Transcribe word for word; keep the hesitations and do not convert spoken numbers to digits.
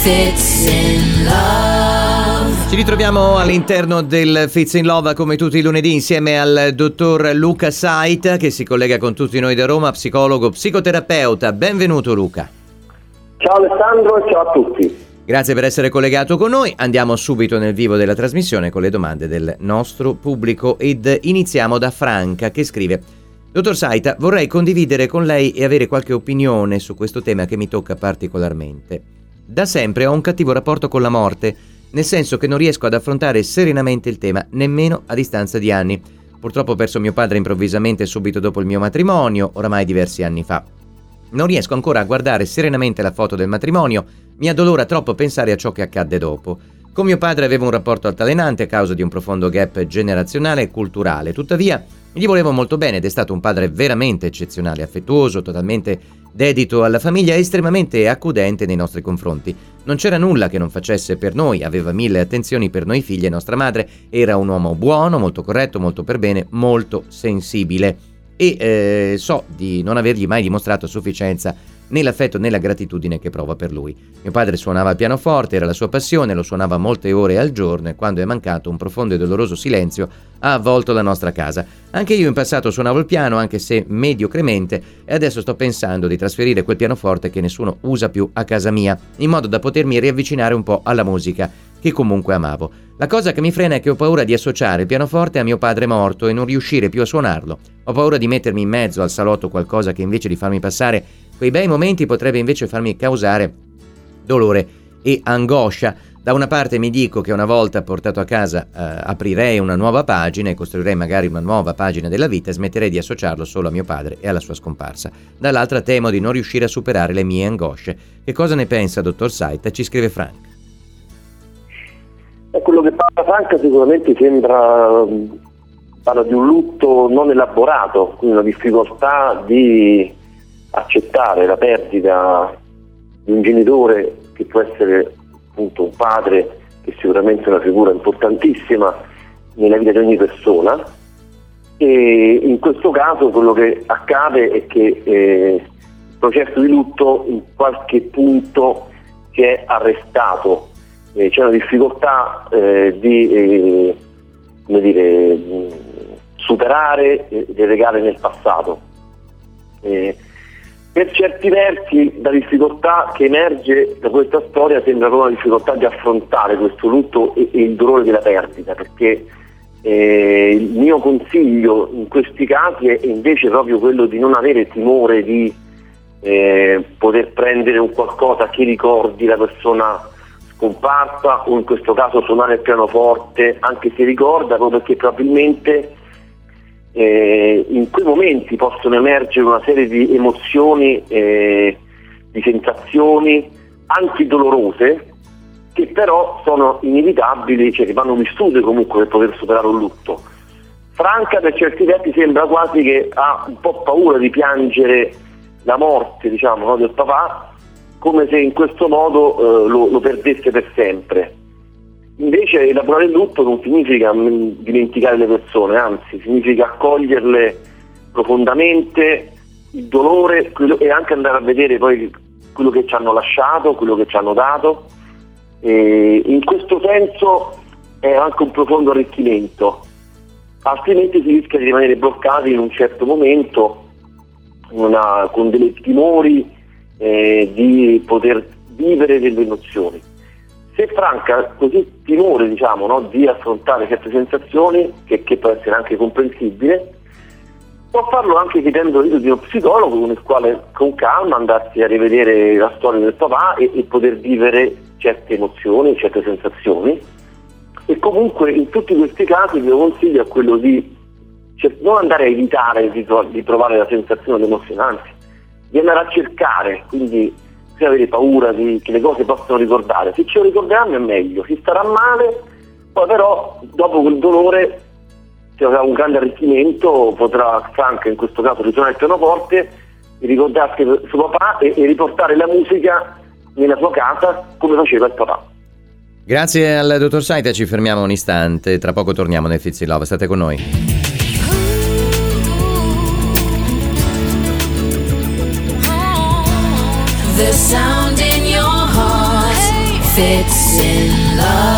Fits in Love. Ci ritroviamo all'interno del Fits in Love come tutti i lunedì insieme al dottor Luca Saita, che si collega con tutti noi da Roma, psicologo, psicoterapeuta. Benvenuto Luca. Ciao Alessandro e ciao a tutti. Grazie per essere collegato con noi. Andiamo subito nel vivo della trasmissione con le domande del nostro pubblico ed iniziamo da Franca che scrive: Dottor Saita, vorrei condividere con lei e avere qualche opinione su questo tema che mi tocca particolarmente. Da sempre ho un cattivo rapporto con la morte, nel senso che non riesco ad affrontare serenamente il tema, nemmeno a distanza di anni. Purtroppo ho perso mio padre improvvisamente subito dopo il mio matrimonio, oramai diversi anni fa. Non riesco ancora a guardare serenamente la foto del matrimonio, mi addolora troppo pensare a ciò che accadde dopo. Con mio padre avevo un rapporto altalenante a causa di un profondo gap generazionale e culturale, tuttavia gli volevo molto bene ed è stato un padre veramente eccezionale, affettuoso, totalmente dedito alla famiglia e estremamente accudente nei nostri confronti. Non c'era nulla che non facesse per noi, aveva mille attenzioni per noi figli e nostra madre, era un uomo buono, molto corretto, molto per bene, molto sensibile e eh, so di non avergli mai dimostrato a sufficienza né l'affetto né la gratitudine che prova per lui. Mio padre suonava il pianoforte, era la sua passione, lo suonava molte ore al giorno e quando è mancato un profondo e doloroso silenzio ha avvolto la nostra casa. Anche io in passato suonavo il piano, anche se mediocremente, e adesso sto pensando di trasferire quel pianoforte che nessuno usa più a casa mia, in modo da potermi riavvicinare un po' alla musica, che comunque amavo. La cosa che mi frena è che ho paura di associare il pianoforte a mio padre morto e non riuscire più a suonarlo. Ho paura di mettermi in mezzo al salotto qualcosa che invece di farmi passare quei bei momenti potrebbe invece farmi causare dolore e angoscia. Da una parte mi dico che una volta portato a casa eh, aprirei una nuova pagina e costruirei magari una nuova pagina della vita e smetterei di associarlo solo a mio padre e alla sua scomparsa. Dall'altra temo di non riuscire a superare le mie angosce. Che cosa ne pensa, dottor Saita? Ci scrive Frank. E quello che parla Franca sicuramente sembra parla di un lutto non elaborato, quindi una difficoltà di accettare la perdita di un genitore che può essere appunto un padre, che sicuramente è una figura importantissima nella vita di ogni persona, e in questo caso quello che accade è che eh, il processo di lutto in qualche punto si è arrestato. Eh, c'è una difficoltà eh, di eh, come dire, mh, superare e relegare nel passato. Eh, per certi versi la difficoltà che emerge da questa storia sembra proprio una difficoltà di affrontare questo lutto e, e il dolore della perdita, perché eh, il mio consiglio in questi casi è invece proprio quello di non avere timore di eh, poter prendere un qualcosa che ricordi la persona scomparsa, o in questo caso suonare il pianoforte anche se ricorda, proprio perché probabilmente eh, in quei momenti possono emergere una serie di emozioni, eh, di sensazioni anche dolorose, che però sono inevitabili, cioè che vanno vissute comunque per poter superare un lutto. Franca per certi versi sembra quasi che ha un po' paura di piangere la morte, diciamo, no, del papà, come se in questo modo eh, lo, lo perdesse per sempre. Invece elaborare il lutto non significa mh, dimenticare le persone, anzi significa accoglierle profondamente, il dolore, quello, e anche andare a vedere poi quello che ci hanno lasciato, quello che ci hanno dato. E in questo senso è anche un profondo arricchimento, altrimenti si rischia di rimanere bloccati in un certo momento una, con dei timori Eh, di poter vivere delle emozioni. Se Franca ha così timore, diciamo, no, di affrontare certe sensazioni, che, che può essere anche comprensibile, può farlo anche chiedendo l'aiuto di uno psicologo con il quale con calma andarsi a rivedere la storia del papà e, e poter vivere certe emozioni, certe sensazioni. E comunque in tutti questi casi il mio consiglio è quello di cioè, non andare a evitare di, di provare la sensazione emozionante, di andare a cercare, quindi senza avere paura di, che le cose possano ricordare. Se ce lo ricorderanno è meglio, si starà male, poi però dopo quel dolore se avrà un grande arricchimento potrà Franca in questo caso risuonare il pianoforte, ricordarsi suo papà e, e riportare la musica nella sua casa come faceva il papà. Grazie al dottor Saita, ci fermiamo un istante, tra poco torniamo nel Fits in Love, state con noi. The sound in your heart fits in love.